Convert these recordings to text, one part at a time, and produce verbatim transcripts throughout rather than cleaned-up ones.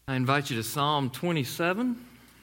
I invite you to Psalm twenty-seven.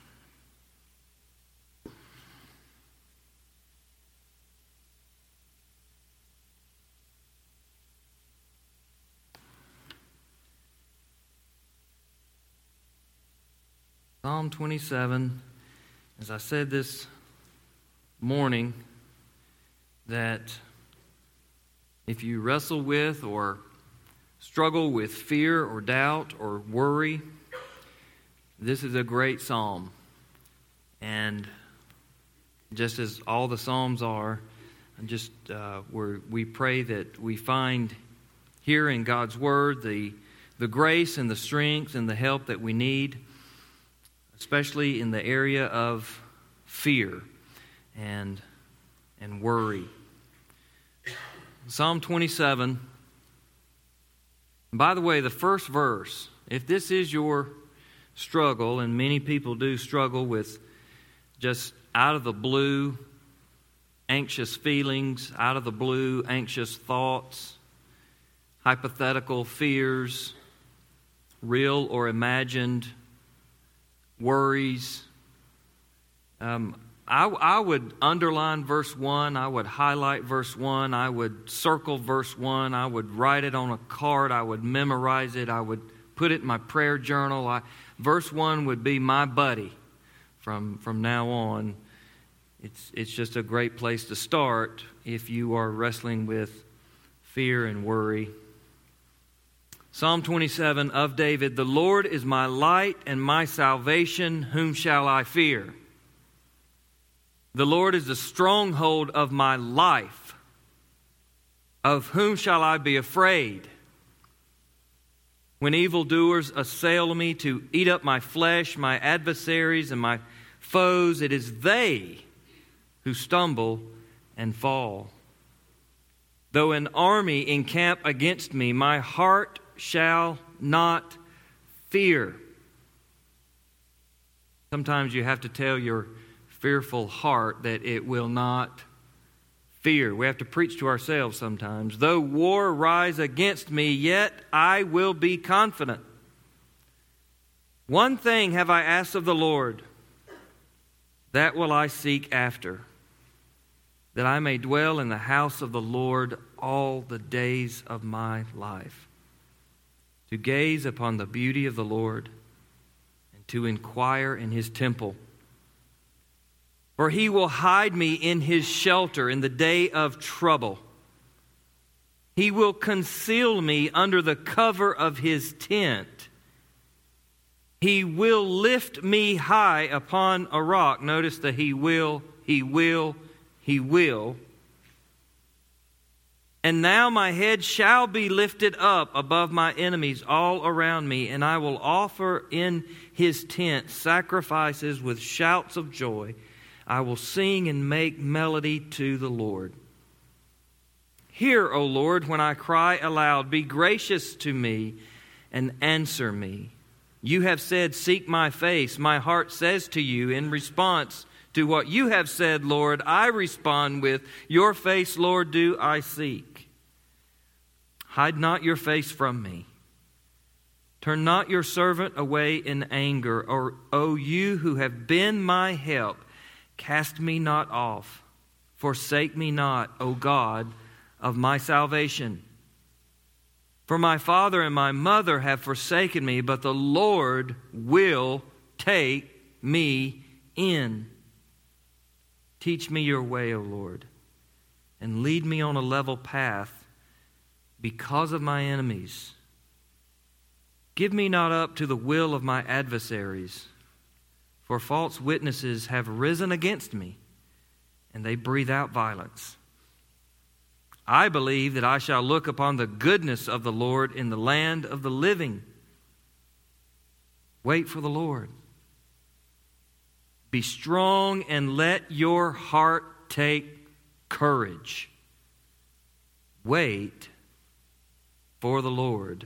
Psalm twenty-seven, as I said this morning, that if you wrestle with or struggle with fear or doubt or worry, this is a great psalm. And just as all the psalms are, just uh, we're, we pray that we find here in God's Word the, the grace and the strength and the help that we need, especially in the area of fear and, and worry. Psalm twenty-seven. By the way, the first verse, if this is your struggle, and many people do struggle with just out of the blue, anxious feelings, out of the blue, anxious thoughts, hypothetical fears, real or imagined worries. Um, I, I would underline verse one. I would highlight verse one. I would circle verse one. I would write it on a card. I would memorize it. I would put it in my prayer journal. I, verse one would be my buddy from from now on. It's it's just a great place to start if you are wrestling with fear and worry. Psalm twenty-seven of David, "The Lord is my light and my salvation, whom shall I fear? The Lord is the stronghold of my life. Of whom shall I be afraid? When evildoers assail me to eat up my flesh, my adversaries and my foes, it is they who stumble and fall. Though an army encamp against me, my heart shall not fear." Sometimes you have to tell your fearful heart that it will not fear. We have to preach to ourselves sometimes. "Though war rise against me, yet I will be confident. One thing have I asked of the Lord, that will I seek after, that I may dwell in the house of the Lord all the days of my life, to gaze upon the beauty of the Lord and to inquire in His temple. For He will hide me in His shelter in the day of trouble. He will conceal me under the cover of His tent. He will lift me high upon a rock." Notice the He will, He will, He will. "And now my head shall be lifted up above my enemies all around me, and I will offer in His tent sacrifices with shouts of joy. I will sing and make melody to the Lord. Hear, O Lord, when I cry aloud. Be gracious to me and answer me. You have said, 'Seek my face.' My heart says to you in response to what you have said, Lord, I respond with, 'Your face, Lord, do I seek.' Hide not your face from me. Turn not your servant away in anger. Or, O you who have been my help, cast me not off. Forsake me not, O God of my salvation. For my father and my mother have forsaken me, but the Lord will take me in. Teach me your way, O Lord, and lead me on a level path because of my enemies. Give me not up to the will of my adversaries, for false witnesses have risen against me, and they breathe out violence. I believe that I shall look upon the goodness of the Lord in the land of the living. Wait for the Lord. Be strong and let your heart take courage. Wait for the Lord."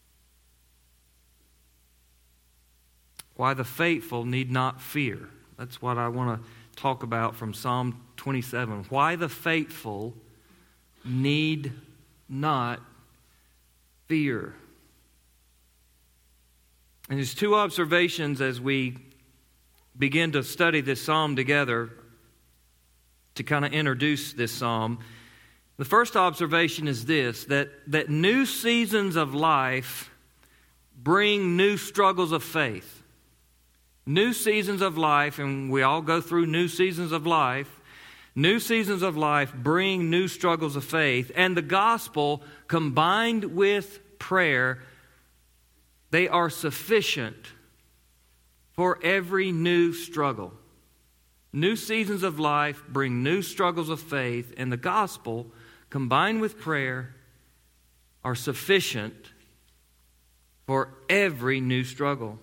Why the faithful need not fear. That's what I want to talk about from Psalm twenty-seven. Why the faithful need not fear. And there's two observations as we begin to study this psalm together to kind of introduce this psalm. The first observation is this, that, that new seasons of life bring new struggles of faith. New seasons of life, and we all go through new seasons of life. New seasons of life bring new struggles of faith. And the gospel, combined with prayer, they are sufficient for every new struggle. New seasons of life bring new struggles of faith, and the gospel, combined with prayer, are sufficient for every new struggle.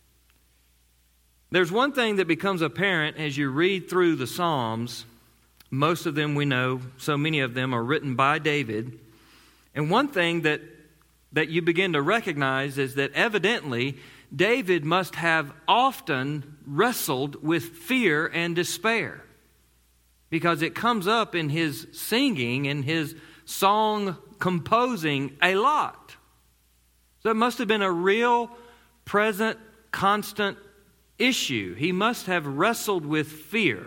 There's one thing that becomes apparent as you read through the Psalms. Most of them we know, so many of them are written by David. And one thing that, that you begin to recognize is that evidently David must have often wrestled with fear and despair, because it comes up in his singing and his song composing a lot. So it must have been a real, present, constant issue. He must have wrestled with fear,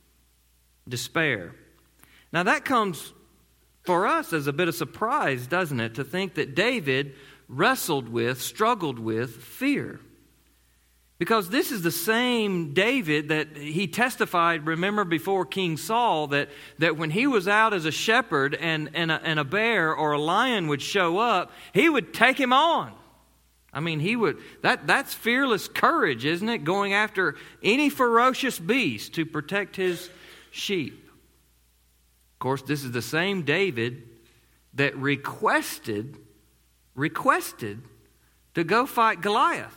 despair. Now that comes for us as a bit of surprise, doesn't it, to think that David wrestled with, struggled with fear. Because this is the same David that he testified, remember, before King Saul, that, that when he was out as a shepherd and, and, a, and a bear or a lion would show up, he would take him on. I mean, he would, that, that's fearless courage, isn't it? Going after any ferocious beast to protect his sheep. Of course, this is the same David that requested, requested to go fight Goliath.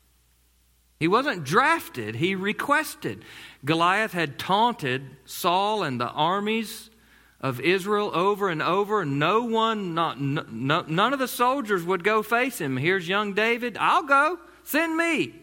He wasn't drafted, he requested. Goliath had taunted Saul and the armies of Israel over and over. No one, not, no, none of the soldiers would go face him. Here's young David. I'll go. Send me.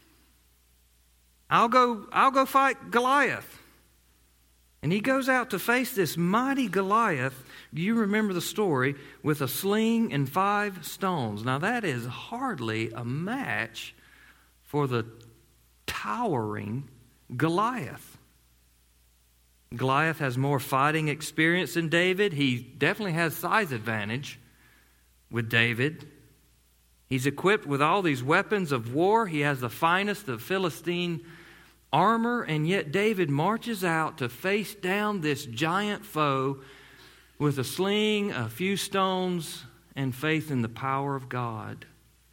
I'll go, I'll go fight Goliath. And he goes out to face this mighty Goliath. Do you remember the story? With a sling and five stones. Now that is hardly a match for the towering Goliath. Goliath has more fighting experience than David. He definitely has size advantage with David. He's equipped with all these weapons of war. He has the finest of Philistine armor, and yet David marches out to face down this giant foe with a sling, a few stones, and faith in the power of God.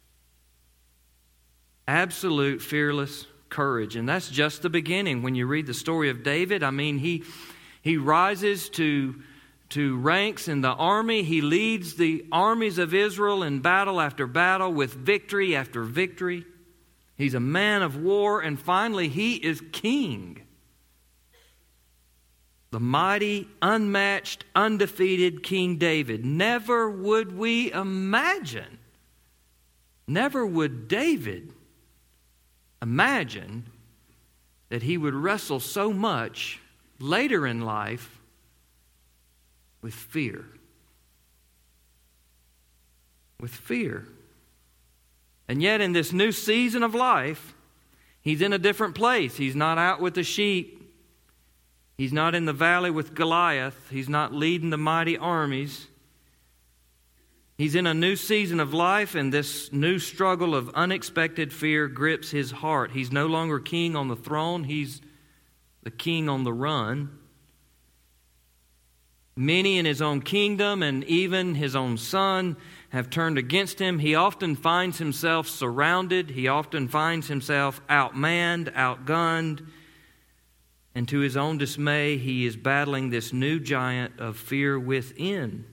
Absolute fearless courage. And that's just the beginning. When you read the story of David, I mean, he he rises to, to ranks in the army. He leads the armies of Israel in battle after battle with victory after victory. He's a man of war, and finally he is king. The mighty, unmatched, undefeated King David. Never would we imagine, never would David imagine that he would wrestle so much later in life with fear. With fear. And yet in this new season of life, he's in a different place. He's not out with the sheep. He's not in the valley with Goliath. He's not leading the mighty armies. He's in a new season of life, and this new struggle of unexpected fear grips his heart. He's no longer king on the throne. He's the king on the run. Many in his own kingdom and even his own son have turned against him. He often finds himself surrounded. He often finds himself outmanned, outgunned. And to his own dismay, he is battling this new giant of fear within.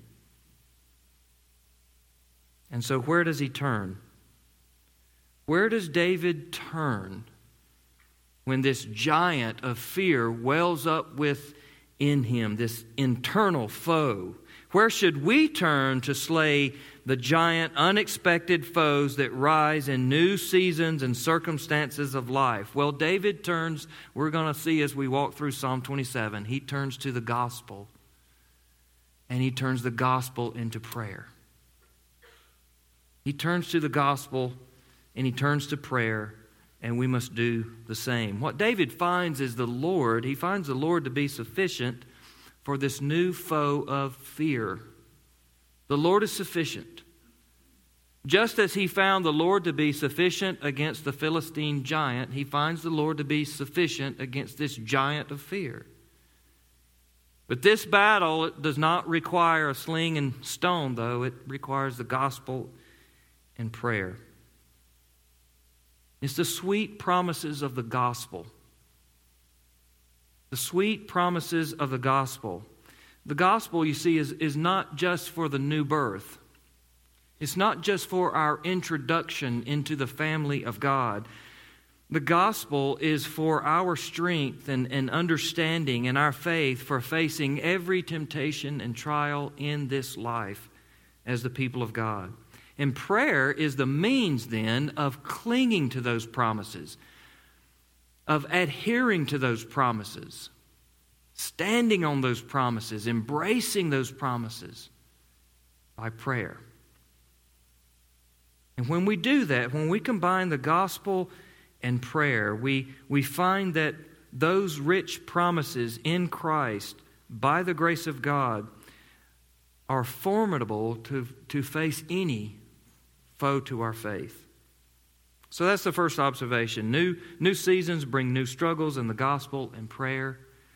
And so where does he turn? Where does David turn when this giant of fear wells up within him, this internal foe? Where should we turn to slay the giant, unexpected foes that rise in new seasons and circumstances of life? Well, David turns, we're going to see as we walk through Psalm twenty-seven, he turns to the gospel. And he turns the gospel into prayer. He turns to the gospel and he turns to prayer, and we must do the same. What David finds is the Lord, he finds the Lord to be sufficient for this new foe of fear. The Lord is sufficient. Just as he found the Lord to be sufficient against the Philistine giant, he finds the Lord to be sufficient against this giant of fear. But this battle it does not require a sling and stone, though. It requires the gospel and prayer. It's the sweet promises of the gospel. The sweet promises of the gospel. The gospel, you see, is, is not just for the new birth. It's not just for our introduction into the family of God. The gospel is for our strength and, and understanding and our faith for facing every temptation and trial in this life as the people of God. And prayer is the means then of clinging to those promises, of adhering to those promises, standing on those promises, embracing those promises by prayer. And when we do that, when we combine the gospel and prayer, we, we find that those rich promises in Christ, by the grace of God, are formidable to, to face any foe to our faith. So that's the first observation. New, new seasons bring new struggles, and the gospel and prayer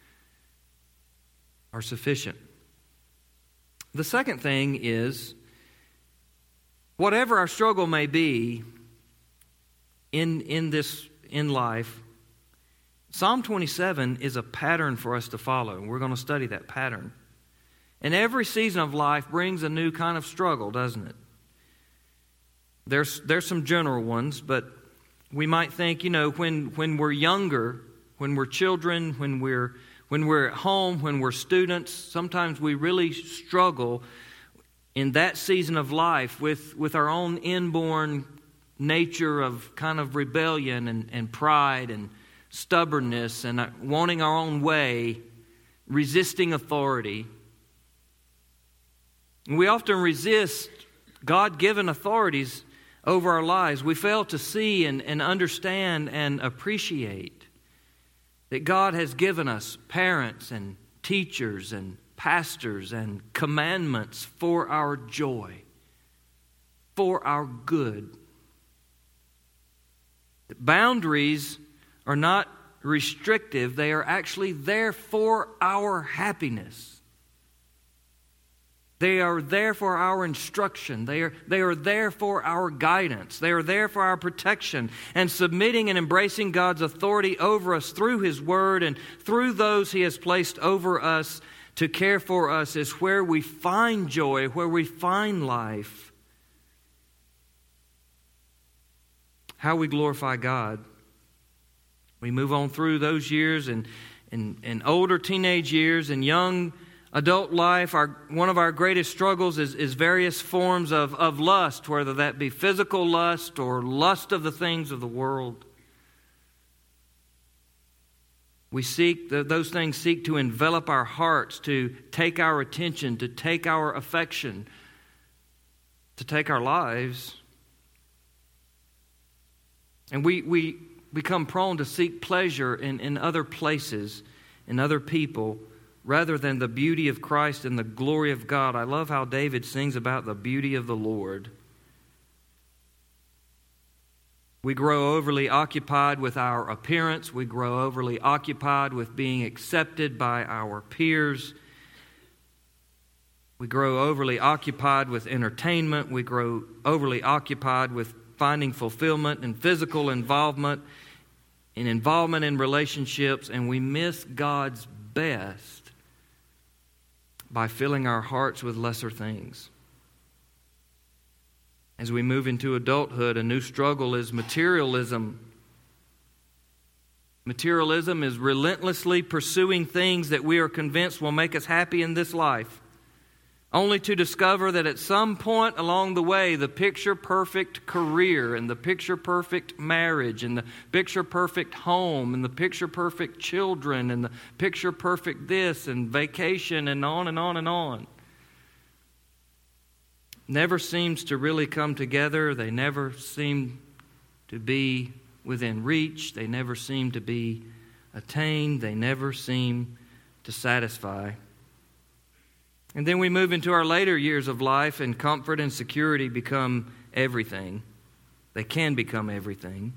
are sufficient. The second thing is, whatever our struggle may be in, in this in life, Psalm twenty-seven is a pattern for us to follow. We're going to study that pattern. And every season of life brings a new kind of struggle, doesn't it? There's there's some general ones, but we might think, you know, when when we're younger, when we're children, when we're when we're at home, when we're students, sometimes we really struggle in that season of life with, with our own inborn nature of kind of rebellion and, and pride and stubbornness and wanting our own way, resisting authority. And we often resist God-given authorities over our lives. We fail to see and, and understand and appreciate that God has given us parents and teachers and pastors and commandments for our joy, for our good. Boundaries are not restrictive, they are actually there for our happiness. They are there for our instruction. They are, they are there for our guidance. They are there for our protection. And submitting and embracing God's authority over us through His Word and through those He has placed over us to care for us is where we find joy, where we find life. How we glorify God. We move on through those years and, and, and older teenage years and young adult life. Our, one of our greatest struggles is, is various forms of, of lust, whether that be physical lust or lust of the things of the world. We seek, those things seek to envelop our hearts, to take our attention, to take our affection, to take our lives. And we, we become prone to seek pleasure in, in other places, in other people, rather than the beauty of Christ and the glory of God. I love how David sings about the beauty of the Lord. We grow overly occupied with our appearance. We grow overly occupied with being accepted by our peers. We grow overly occupied with entertainment. We grow overly occupied with finding fulfillment and physical involvement and involvement in relationships, and we miss God's best by filling our hearts with lesser things. As we move into adulthood, a new struggle is materialism. Materialism is relentlessly pursuing things that we are convinced will make us happy in this life, only to discover that at some point along the way, the picture-perfect career and the picture-perfect marriage and the picture-perfect home and the picture-perfect children and the picture-perfect this and vacation and on and on and on never seems to really come together. They never seem to be within reach. They never seem to be attained. They never seem to satisfy. And then we move into our later years of life, and comfort and security become everything. They can become everything.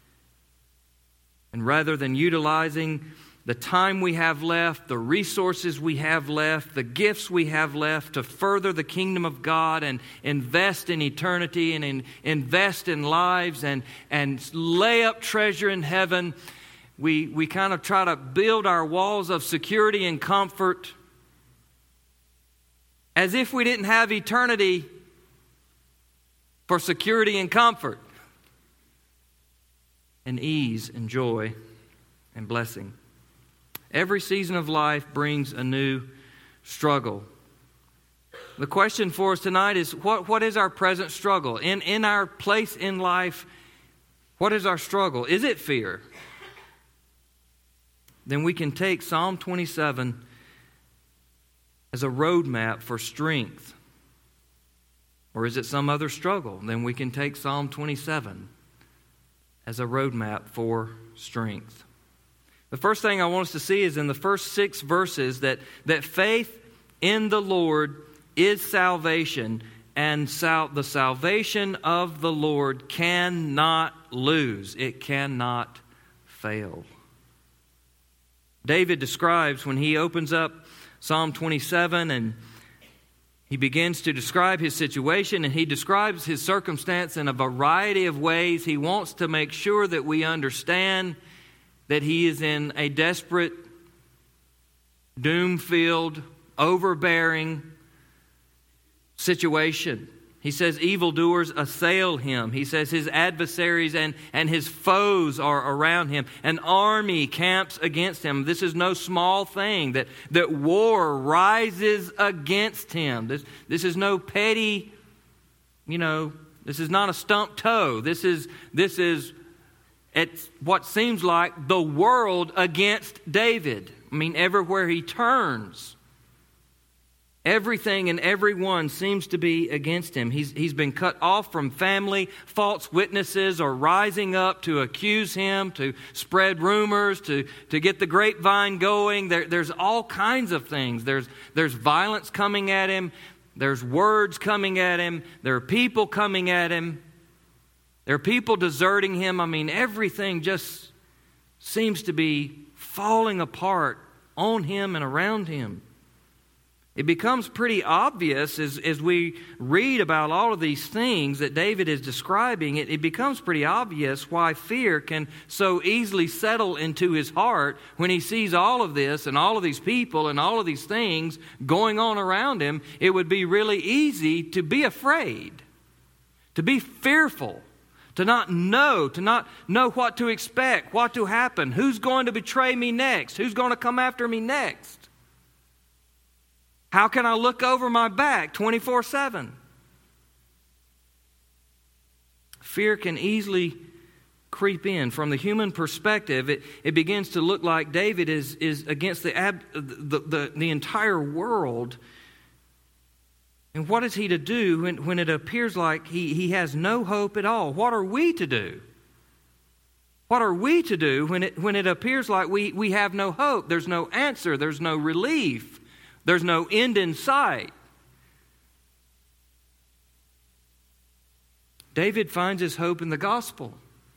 And rather than utilizing the time we have left, the resources we have left, the gifts we have left to further the kingdom of God and invest in eternity and in, invest in lives and, and lay up treasure in heaven, we, we kind of try to build our walls of security and comfort as if we didn't have eternity for security and comfort and ease and joy and blessing. Every season of life brings a new struggle. The question for us tonight is, what, what is our present struggle? In, in our place in life, what is our struggle? Is it fear? Then we can take Psalm twenty-seven as a roadmap for strength. Or is it some other struggle? Then we can take Psalm twenty-seven as a roadmap for strength. The first thing I want us to see is in the first six verses that, that faith in the Lord is salvation, and sal- the salvation of the Lord cannot lose. It cannot fail. David describes when he opens up Psalm twenty-seven and he begins to describe his situation, and he describes his circumstance in a variety of ways. He wants to make sure that we understand that he is in a desperate, doom-filled, overbearing situation. He says evildoers assail him. He says his adversaries and, and his foes are around him. An army camps against him. This is no small thing, that, that war rises against him. This, this is no petty, you know, this is not a stump toe. This is, this is it's what seems like the world against David. I mean, everywhere he turns, everything and everyone seems to be against him. He's, he's been cut off from family. False witnesses are rising up to accuse him, to spread rumors, to, to get the grapevine going. There, there's all kinds of things. There's, there's violence coming at him. There's words coming at him. There are people coming at him. There are people deserting him. I mean, everything just seems to be falling apart on him and around him. It becomes pretty obvious as, as we read about all of these things that David is describing. It, it becomes pretty obvious why fear can so easily settle into his heart when he sees all of this and all of these people and all of these things going on around him. It would be really easy to be afraid, to be fearful, to not know, to not know what to expect, what to happen, who's going to betray me next, who's going to come after me next. How can I look over my back twenty-four seven? Fear can easily creep in. From the human perspective, it, it begins to look like David is, is against the, ab, the, the, the entire world. And what is he to do when, when it appears like he, he has no hope at all? What are we to do? What are we to do when it, when it appears like we, we have no hope? There's no answer. There's no relief. There's no end in sight. David finds his hope in the gospel.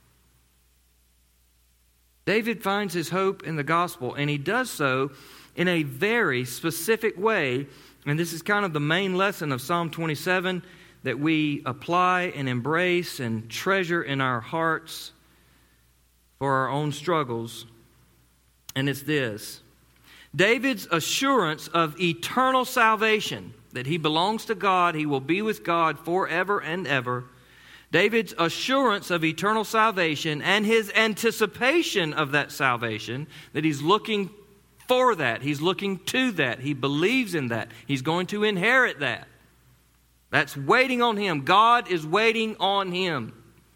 David finds his hope in the gospel, and he does so in a very specific way. And this is kind of the main lesson of Psalm twenty-seven that we apply and embrace and treasure in our hearts for our own struggles. And it's this: David's assurance of eternal salvation, that he belongs to God, he will be with God forever and ever. David's assurance of eternal salvation and his anticipation of that salvation, that he's looking for that, he's looking to that, he believes in that, he's going to inherit that. That's waiting on him. God is waiting on him.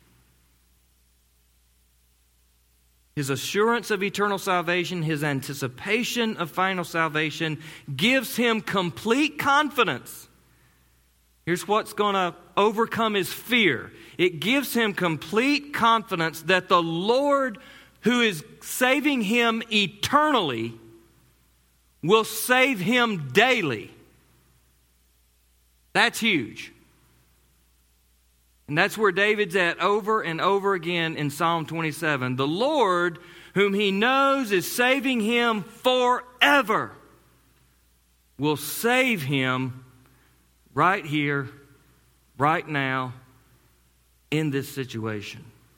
His assurance of eternal salvation, his anticipation of final salvation gives him complete confidence. Here's what's going to overcome his fear. It gives him complete confidence that the Lord who is saving him eternally will save him daily. That's huge. And that's where David's at over and over again in Psalm twenty-seven. The Lord, whom he knows is saving him forever, will save him right here, right now, in this situation.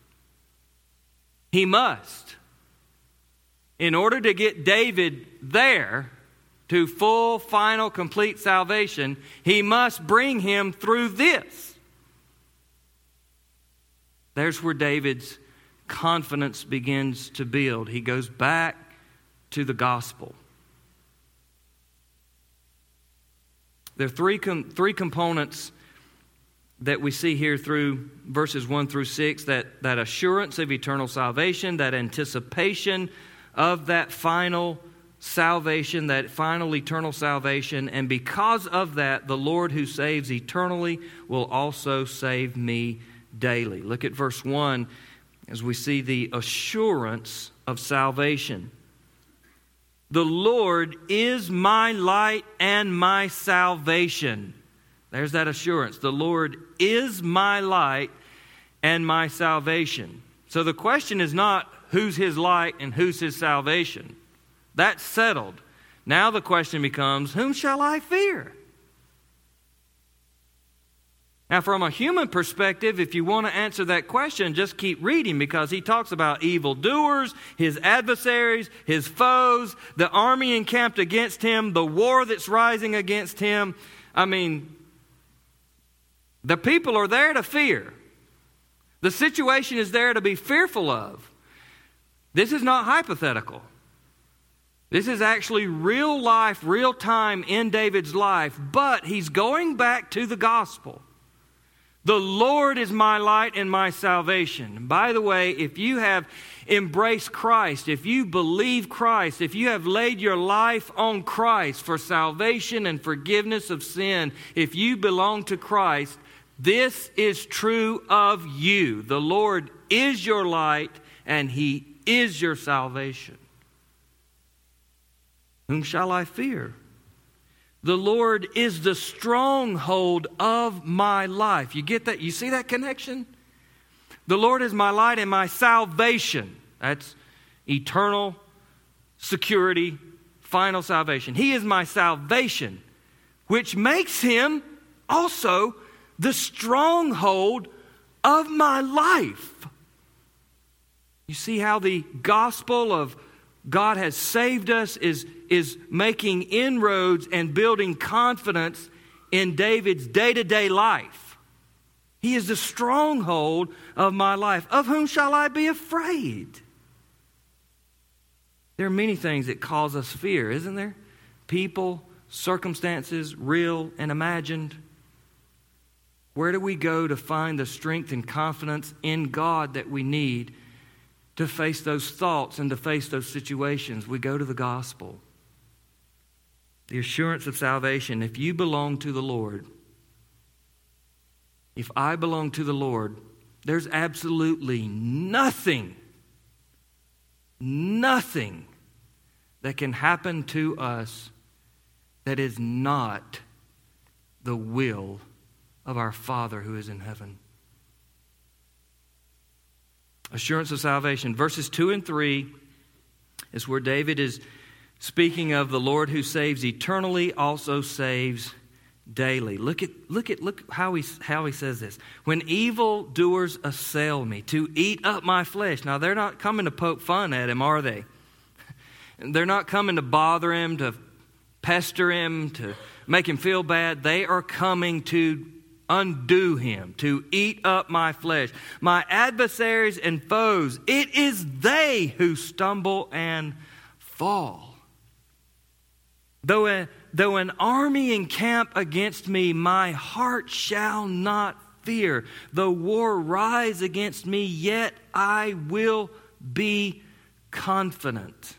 He must. In order to get David there to full, final, complete salvation, he must bring him through this. There's where David's confidence begins to build. He goes back to the gospel. There are three, com- three components that we see here through verses one through six, that, that assurance of eternal salvation, that anticipation of that final salvation, that final eternal salvation, and because of that, the Lord who saves eternally will also save me daily. Look at verse one as we see the assurance of salvation. The Lord is my light and my salvation. There's that assurance. The Lord is my light and my salvation. So the question is not who's his light and who's his salvation. That's settled. Now the question becomes, whom shall I fear? Now, from a human perspective, if you want to answer that question, just keep reading, because he talks about evildoers, his adversaries, his foes, the army encamped against him, the war that's rising against him. I mean, the people are there to fear. The situation is there to be fearful of. This is not hypothetical. This is actually real life, real time in David's life, but he's going back to the gospel. The Lord is my light and my salvation. And by the way, if you have embraced Christ, if you believe Christ, if you have laid your life on Christ for salvation and forgiveness of sin, if you belong to Christ, this is true of you. The Lord is your light and He is your salvation. Whom shall I fear? The Lord is the stronghold of my life. You get that? You see that connection? The Lord is my light and my salvation. That's eternal security, final salvation. He is my salvation, which makes Him also the stronghold of my life. You see how the gospel of God has saved us is, is making inroads and building confidence in David's day-to-day life. He is the stronghold of my life. Of whom shall I be afraid? There are many things that cause us fear, isn't there? People, circumstances, real and imagined. Where do we go to find the strength and confidence in God that we need to face those thoughts and to face those situations? We go to the gospel. The assurance of salvation. If you belong to the Lord, if I belong to the Lord, there's absolutely nothing, nothing that can happen to us that is not the will of our Father who is in heaven. Assurance of salvation. Verses two and three is where David is speaking of the Lord who saves eternally, also saves daily. Look at look at look how he how he says this. When evildoers assail me to eat up my flesh. Now they're not coming to poke fun at him, are they? They're not coming to bother him, to pester him, to make him feel bad. They are coming to undo him, to eat up my flesh. My adversaries and foes, it is they who stumble and fall. Though, a, though an army encamp against me, my heart shall not fear. Though war rise against me, yet I will be confident.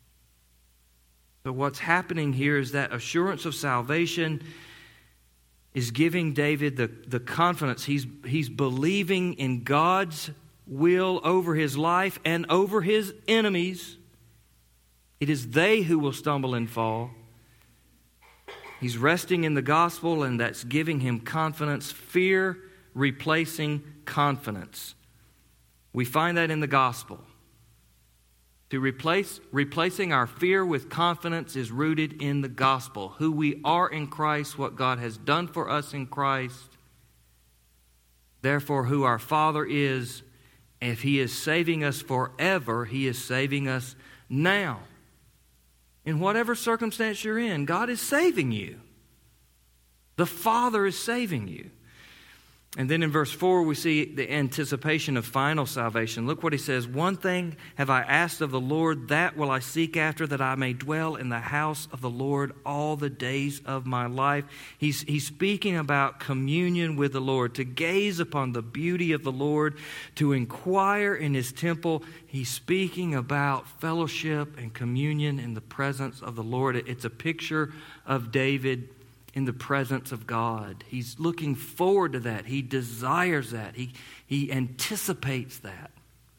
So what's happening here is that assurance of salvation is giving David the, the confidence. He's, he's believing in God's will over his life and over his enemies. It is they who will stumble and fall. He's resting in the gospel, and that's giving him confidence. Fear replacing confidence. We find that in the gospel. To replace, replacing our fear with confidence is rooted in the gospel. Who we are in Christ, what God has done for us in Christ. Therefore, who our Father is, if He is saving us forever, He is saving us now. In whatever circumstance you're in, God is saving you. The Father is saving you. And then in verse four, we see the anticipation of final salvation. Look what he says. One thing have I asked of the Lord, that will I seek after, that I may dwell in the house of the Lord all the days of my life. He's, he's speaking about communion with the Lord, to gaze upon the beauty of the Lord, to inquire in His temple. He's speaking about fellowship and communion in the presence of the Lord. It's a picture of David in the presence of God. He's looking forward to that. He desires that. He, he anticipates that.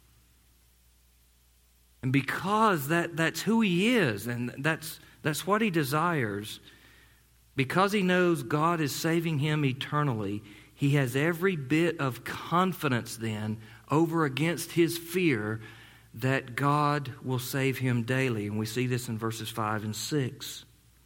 And because that, that's who he is, and that's, that's what he desires, because he knows God is saving him eternally, he has every bit of confidence then over against his fear that God will save him daily. And we see this in verses five and six.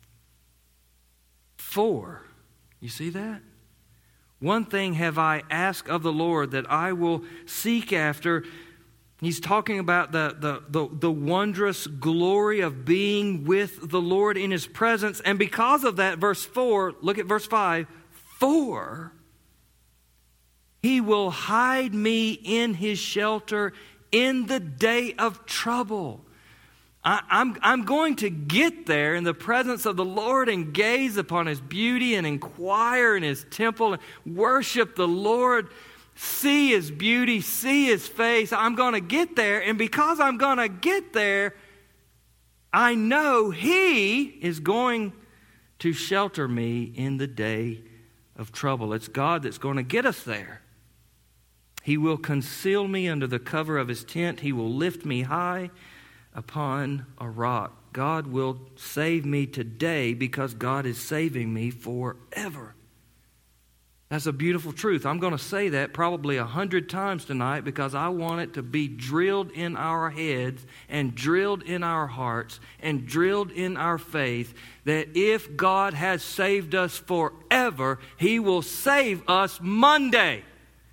For, you see that? One thing have I asked of the Lord, that I will seek after. He's talking about the, the, the, the wondrous glory of being with the Lord in His presence. And because of that, verse four, look at verse five. For He will hide me in His shelter in the day of trouble. I, I'm, I'm going to get there in the presence of the Lord and gaze upon His beauty and inquire in His temple and worship the Lord, see His beauty, see His face. I'm going to get there, and because I'm going to get there, I know He is going to shelter me in the day of trouble. It's God that's going to get us there. He will conceal me under the cover of His tent. He will lift me high upon a rock. God will save me today because God is saving me forever. That's a beautiful truth. I'm going to say that probably a hundred times tonight because I want it to be drilled in our heads and drilled in our hearts and drilled in our faith that if God has saved us forever, He will save us Monday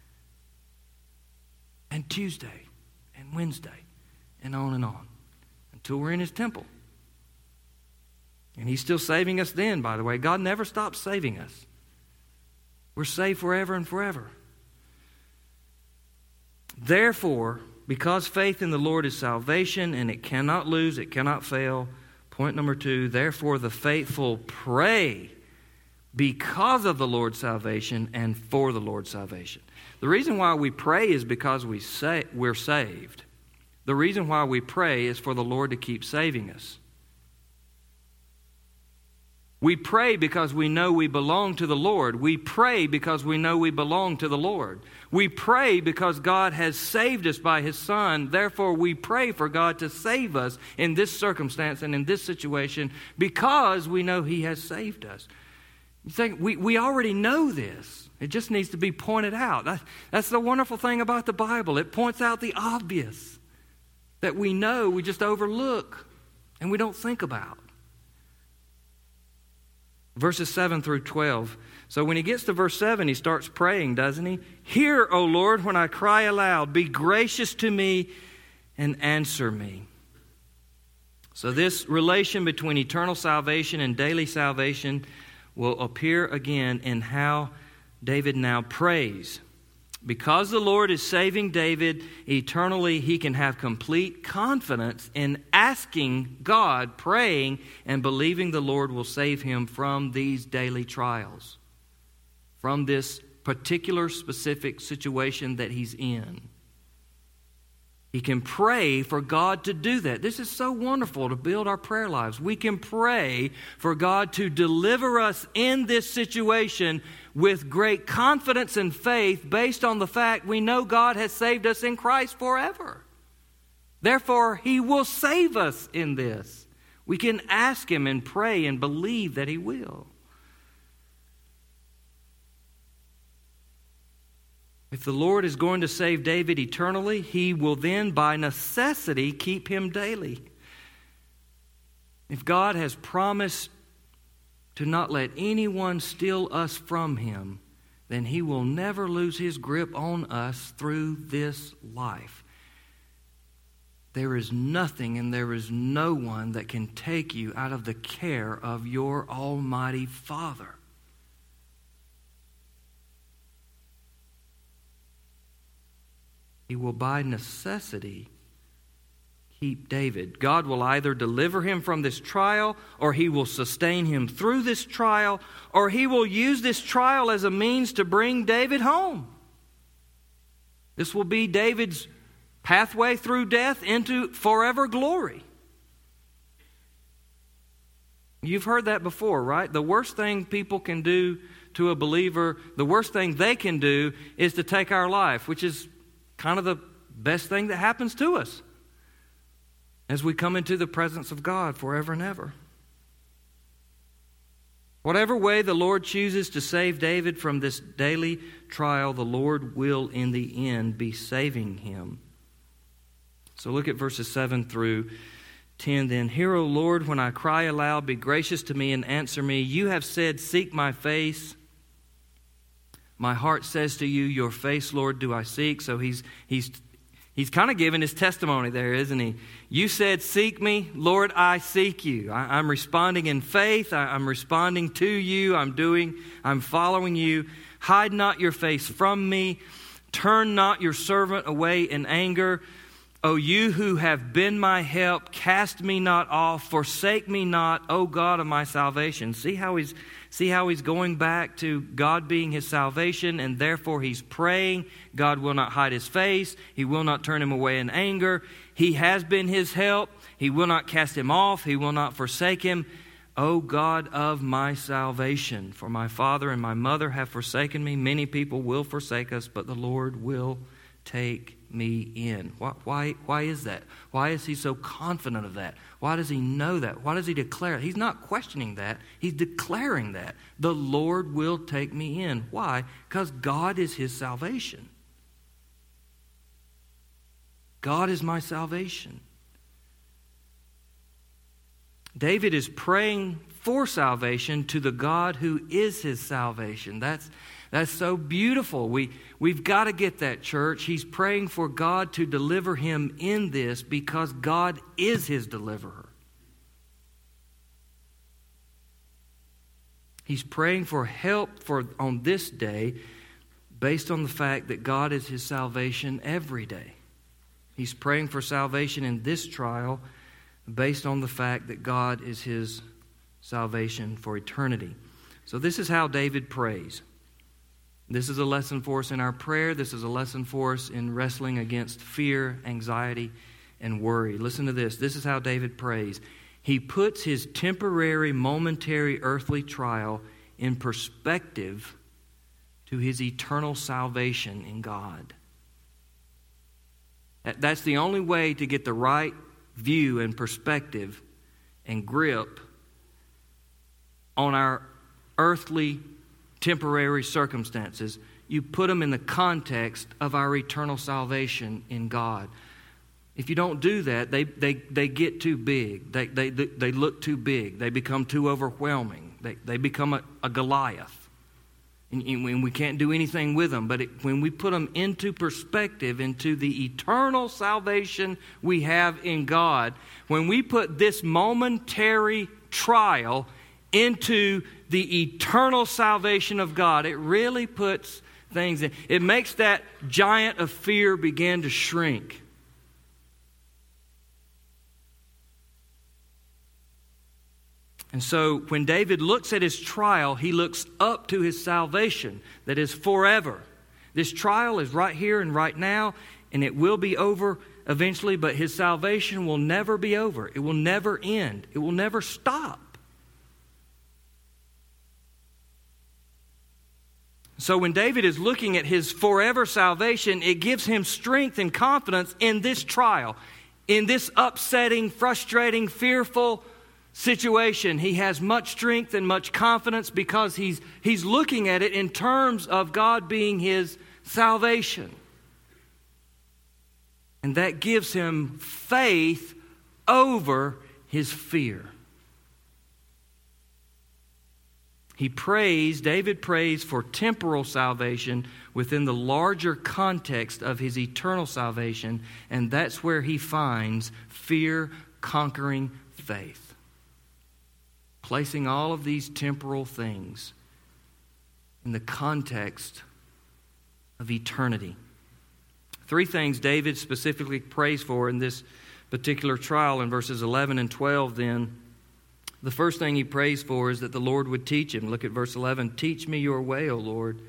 and Tuesday and Wednesday and on and on. Until we're in His temple. And He's still saving us then, by the way. God never stops saving us. We're saved forever and forever. Therefore, because faith in the Lord is salvation, and it cannot lose, it cannot fail. Point number two, therefore the faithful pray because of the Lord's salvation and for the Lord's salvation. The reason why we pray is because we say, we're saved. The reason why we pray is for the Lord to keep saving us. We pray because we know we belong to the Lord. We pray because we know we belong to the Lord. We pray because God has saved us by His Son. Therefore, we pray for God to save us in this circumstance and in this situation because we know He has saved us. You think we, we already know this. It just needs to be pointed out. That, that's the wonderful thing about the Bible. It points out the obvious that we know, we just overlook and we don't think about. Verses seven through twelve. So when he gets to verse seven, he starts praying, doesn't he? Hear, O Lord, when I cry aloud. Be gracious to me and answer me. So this relation between eternal salvation and daily salvation will appear again in how David now prays. Because the Lord is saving David eternally, he can have complete confidence in asking God, praying, and believing the Lord will save him from these daily trials, from this particular specific situation that he's in. He can pray for God to do that. This is so wonderful to build our prayer lives. We can pray for God to deliver us in this situation with great confidence and faith based on the fact we know God has saved us in Christ forever. Therefore, He will save us in this. We can ask Him and pray and believe that He will. If the Lord is going to save David eternally, He will then by necessity keep him daily. If God has promised to not let anyone steal us from Him, then He will never lose His grip on us through this life. There is nothing and there is no one that can take you out of the care of your Almighty Father. He will by necessity keep David. God will either deliver him from this trial, or He will sustain him through this trial, or He will use this trial as a means to bring David home. This will be David's pathway through death into forever glory. You've heard that before, right? The worst thing people can do to a believer, the worst thing they can do is to take our life, which is kind of the best thing that happens to us as we come into the presence of God forever and ever. Whatever way the Lord chooses to save David from this daily trial, the Lord will in the end be saving him. So look at verses seven through ten then. Hear, O Lord, when I cry aloud, be gracious to me and answer me. You have said, seek my face. My heart says to you, your face, Lord, do I seek. So he's he's he's kind of giving his testimony there, isn't he? You said, seek me. Lord, I seek you. I, I'm responding in faith. I, I'm responding to you. I'm doing, I'm following you. Hide not your face from me. Turn not your servant away in anger. O you who have been my help, cast me not off, forsake me not, O God of my salvation. See how he's see how he's going back to God being his salvation, and therefore he's praying. God will not hide his face. He will not turn him away in anger. He has been his help. He will not cast him off. He will not forsake him. O God of my salvation, for my father and my mother have forsaken me. Many people will forsake us, but the Lord will take me in. Why, why, why is that? Why is he so confident of that? Why does he know that? Why does he declare it? He's not questioning that. He's declaring that. The Lord will take me in. Why? Because God is his salvation. God is my salvation. David is praying for salvation to the God who is his salvation. That's That's so beautiful. We, we've got to get that, church. He's praying for God to deliver him in this because God is his deliverer. He's praying for help for on this day based on the fact that God is his salvation every day. He's praying for salvation in this trial based on the fact that God is his salvation for eternity. So this is how David prays. This is a lesson for us in our prayer. This is a lesson for us in wrestling against fear, anxiety, and worry. Listen to this. This is how David prays. He puts his temporary, momentary, earthly trial in perspective to his eternal salvation in God. That's the only way to get the right view and perspective and grip on our earthly temporary circumstances. You put them in the context of our eternal salvation in God. If you don't do that, they they, they get too big. They, they they look too big. They become too overwhelming. They they become a, a Goliath. And, and we can't do anything with them. But it, when we put them into perspective, into the eternal salvation we have in God, when we put this momentary trial into the eternal salvation of God, it really puts things in. It makes that giant of fear begin to shrink. And so when David looks at his trial, he looks up to his salvation that is forever. This trial is right here and right now. and it will be over eventually, but his salvation will never be over. It will never end. It will never stop. So when David is looking at his forever salvation, it gives him strength and confidence in this trial, in this upsetting, frustrating, fearful situation. He has much strength and much confidence because he's, he's looking at it in terms of God being his salvation. And that gives him faith over his fear. He prays, David prays for temporal salvation within the larger context of his eternal salvation, and that's where he finds fear-conquering faith. Placing all of these temporal things in the context of eternity. Three things David specifically prays for in this particular trial in verses eleven and twelve then. The first thing he prays for is that the Lord would teach him. Look at verse eleven. Teach me your way, O Lord.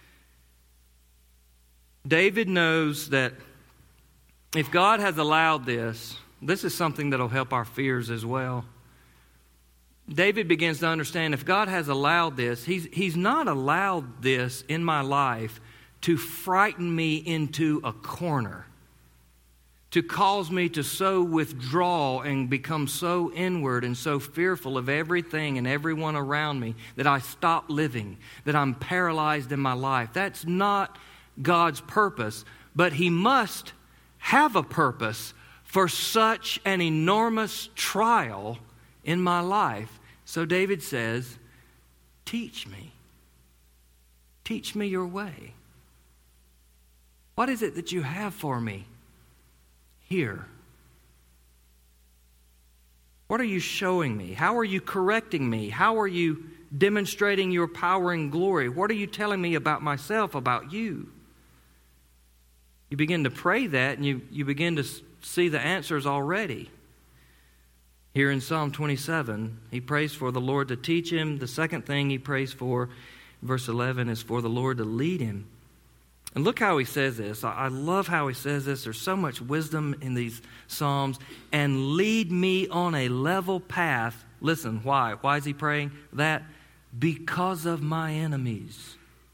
David knows that if God has allowed this, this is something that will help our fears as well. David begins to understand if God has allowed this, he's, he's not allowed this in my life to frighten me into a corner, to cause me to so withdraw and become so inward and so fearful of everything and everyone around me that I stop living, that I'm paralyzed in my life. That's not God's purpose, but He must have a purpose for such an enormous trial in my life. So David says, teach me. Teach me your way. What is it that you have for me here? What are you showing me? How are you correcting me? How are you demonstrating your power and glory? What are you telling me about myself, about you? You begin to pray that, and you, you begin to see the answers already. Here in Psalm twenty-seven, he prays for the Lord to teach him. The second thing he prays for, verse eleven, is for the Lord to lead him. And look how he says this. I love how he says this. There's so much wisdom in these Psalms. And lead me on a level path. Listen, why? Why is he praying that? Because of my enemies.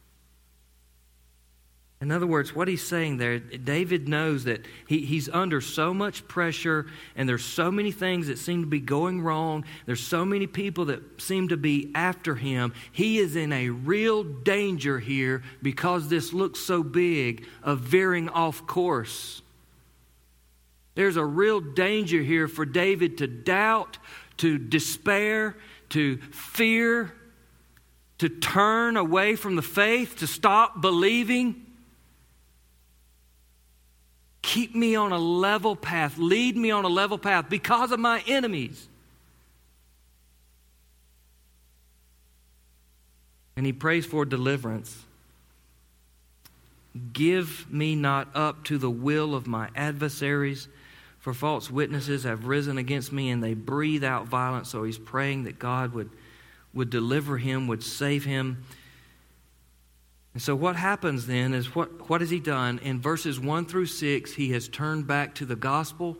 In other words, what he's saying there, David knows that he, he's under so much pressure, and there's so many things that seem to be going wrong. There's so many people that seem to be after him. He is in a real danger here because this looks so big of veering off course. There's a real danger here for David to doubt, to despair, to fear, to turn away from the faith, to stop believing. Keep me on a level path. Lead me on a level path because of my enemies. And he prays for deliverance. Give me not up to the will of my adversaries, for false witnesses have risen against me and they breathe out violence. So he's praying that God would, would deliver him, would save him. And so what happens then is, what, what has he done? In verses one through six, he has turned back to the gospel.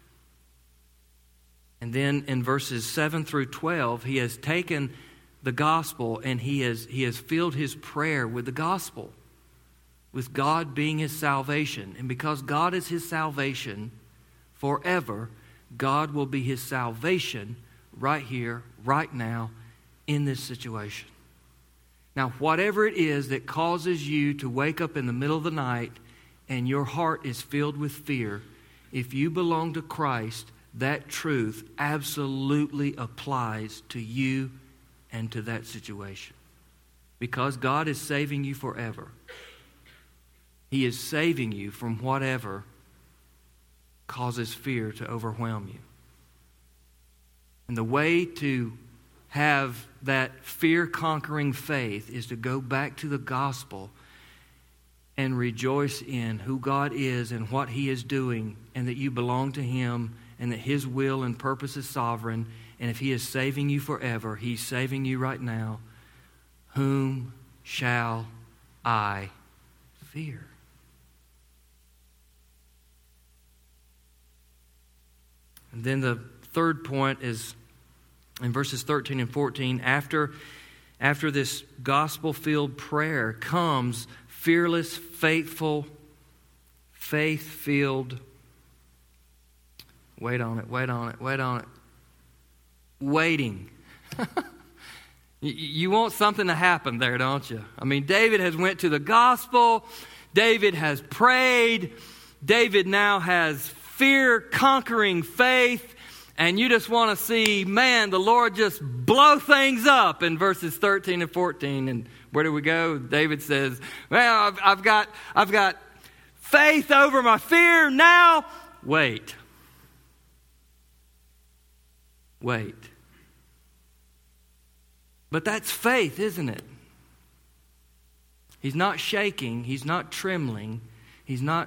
And then in verses seven through twelve, he has taken the gospel and he has, he has filled his prayer with the gospel, with God being his salvation. And because God is his salvation forever, God will be his salvation right here, right now, in this situation. Now, whatever it is that causes you to wake up in the middle of the night and your heart is filled with fear, if you belong to Christ, that truth absolutely applies to you and to that situation. Because God is saving you forever. He is saving you from whatever causes fear to overwhelm you. And the way to have that fear-conquering faith is to go back to the gospel and rejoice in who God is and what He is doing, and that you belong to Him, and that His will and purpose is sovereign. And if He is saving you forever, He's saving you right now. Whom shall I fear? And then the third point is in verses thirteen and fourteen. After, after this gospel-filled prayer comes fearless, faithful, faith-filled, wait on it, wait on it, wait on it, waiting. You want something to happen there, don't you? I mean, David has went to the gospel. David has prayed. David now has fear-conquering faith. And you just want to see, man, the Lord just blow things up in verses thirteen and fourteen. And where do we go? David says, well, I've, I've got, I've got faith over my fear. Now, wait. Wait. But that's faith, isn't it? He's not shaking. He's not trembling. He's not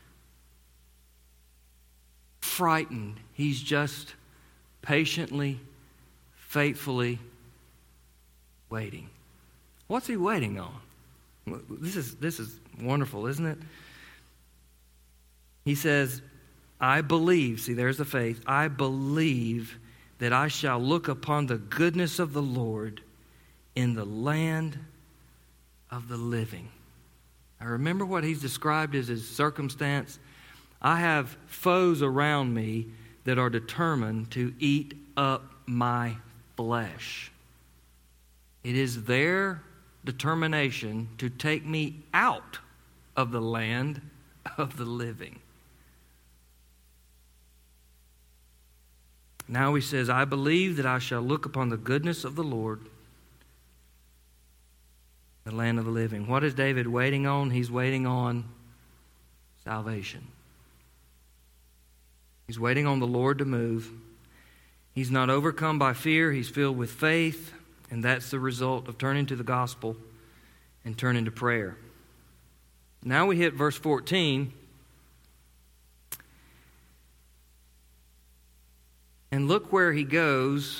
frightened. He's just patiently, faithfully waiting. What's he waiting on? This is, this is wonderful, isn't it? He says, I believe, see, there's the faith. I believe that I shall look upon the goodness of the Lord in the land of the living. I remember what he's described as his circumstance. I have foes around me that are determined to eat up my flesh. It is their determination to take me out of the land of the living. Now he says, I believe that I shall look upon the goodness of the Lord, the land of the living. What is David waiting on? He's waiting on salvation. He's waiting on the Lord to move. He's not overcome by fear. He's filled with faith. And that's the result of turning to the gospel and turning to prayer. Now we hit verse fourteen. And look where he goes.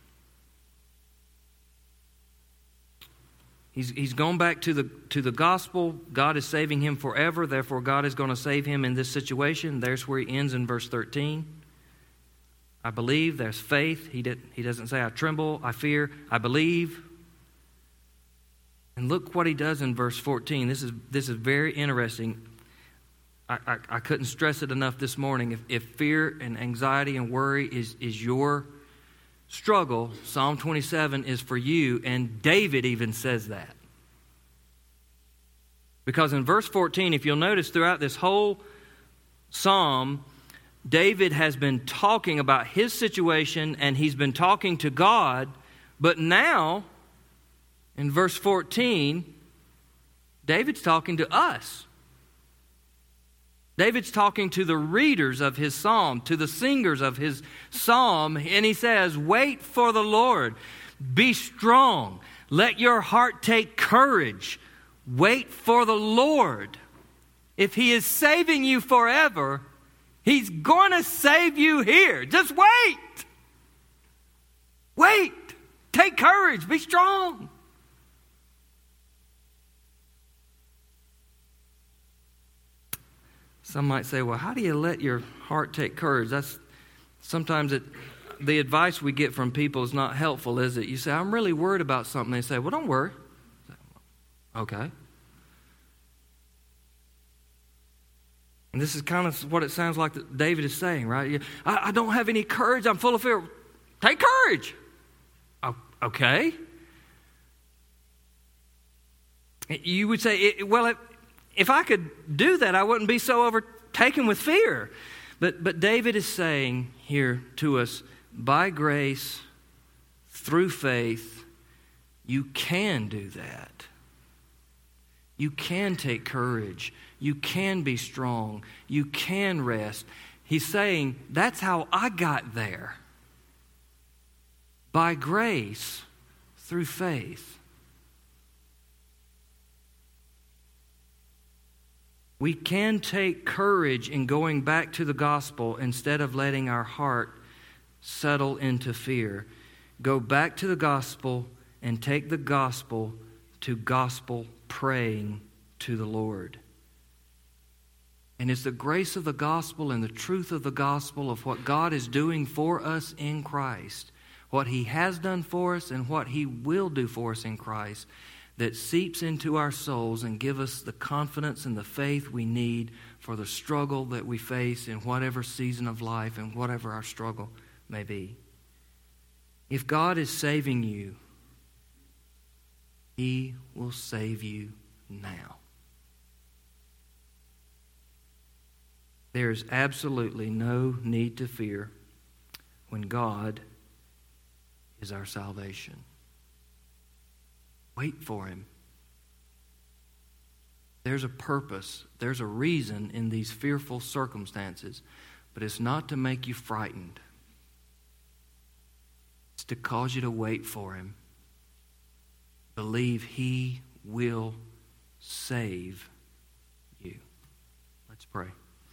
He's, he's gone back to the, to the gospel. God is saving him forever. Therefore, God is going to save him in this situation. There's where he ends in verse thirteen. I believe. There's faith. He, did, he doesn't say, I tremble, I fear. I believe. And look what he does in verse fourteen. This is, this is very interesting. I, I, I couldn't stress it enough this morning. If, if fear and anxiety and worry is, is your struggle, Psalm twenty-seven is for you, and David even says that. Because in verse fourteen, if you'll notice throughout this whole psalm, David has been talking about his situation and he's been talking to God, but now, in verse fourteen, David's talking to us. David's talking to the readers of his psalm, to the singers of his psalm, and he says, wait for the Lord. Be strong. Let your heart take courage. Wait for the Lord. If he is saving you forever, he's going to save you here. Just wait. Wait. Take courage. Be strong. Some might say, well, how do you let your heart take courage? That's sometimes it, the advice we get from people is not helpful, is it? You say, I'm really worried about something. They say, well, don't worry. Okay. And this is kind of what it sounds like that David is saying, right? I, I don't have any courage. I'm full of fear. Take courage. Oh, okay. You would say, well, it, if I could do that, I wouldn't be so overtaken with fear. But but David is saying here to us, by grace, through faith, you can do that. You can take courage. You can be strong. You can rest. He's saying, that's how I got there. By grace, through faith. We can take courage in going back to the gospel instead of letting our heart settle into fear. Go back to the gospel and take the gospel to gospel praying to the Lord. And it's the grace of the gospel and the truth of the gospel of what God is doing for us in Christ, what He has done for us and what He will do for us in Christ, that seeps into our souls and give us the confidence and the faith we need for the struggle that we face in whatever season of life and whatever our struggle may be. If God is saving you, He will save you now. There is absolutely no need to fear when God is our salvation. Wait for Him. There's a purpose, there's a reason in these fearful circumstances, but it's not to make you frightened. It's to cause you to wait for Him. Believe He will save you. Let's pray.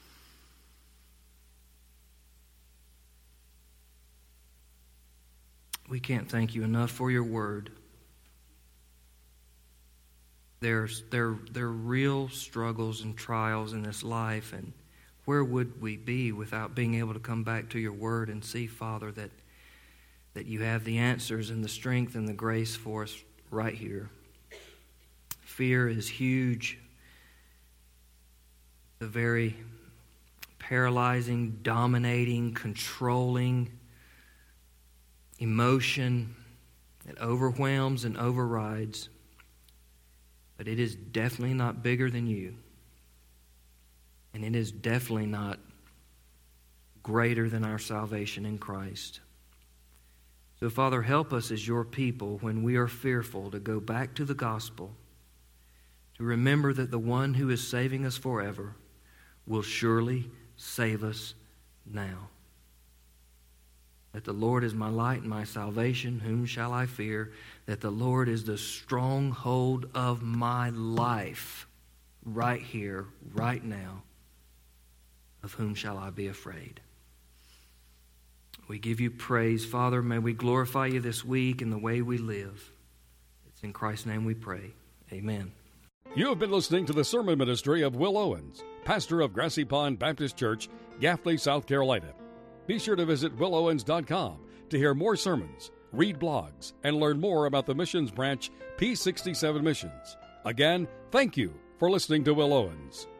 We can't thank You enough for Your word. There's there there are real struggles and trials in this life, and where would we be without being able to come back to Your word and see, Father, that that You have the answers and the strength and the grace for us right here. Fear is huge. The very paralyzing, dominating, controlling emotion that overwhelms and overrides. But it is definitely not bigger than You. And it is definitely not greater than our salvation in Christ. So, Father, help us as Your people when we are fearful to go back to the gospel, to remember that the one who is saving us forever will surely save us now. That the Lord is my light and my salvation, whom shall I fear? That the Lord is the stronghold of my life, right here, right now. Of whom shall I be afraid? We give You praise, Father. May we glorify You this week in the way we live. It's in Christ's name we pray. Amen. You have been listening to the sermon ministry of Will Owens, pastor of Grassy Pond Baptist Church, Gaffney, South Carolina. Be sure to visit will owens dot com to hear more sermons, read blogs, and learn more about the missions branch P sixty-seven Missions. Again, thank you for listening to Will Owens.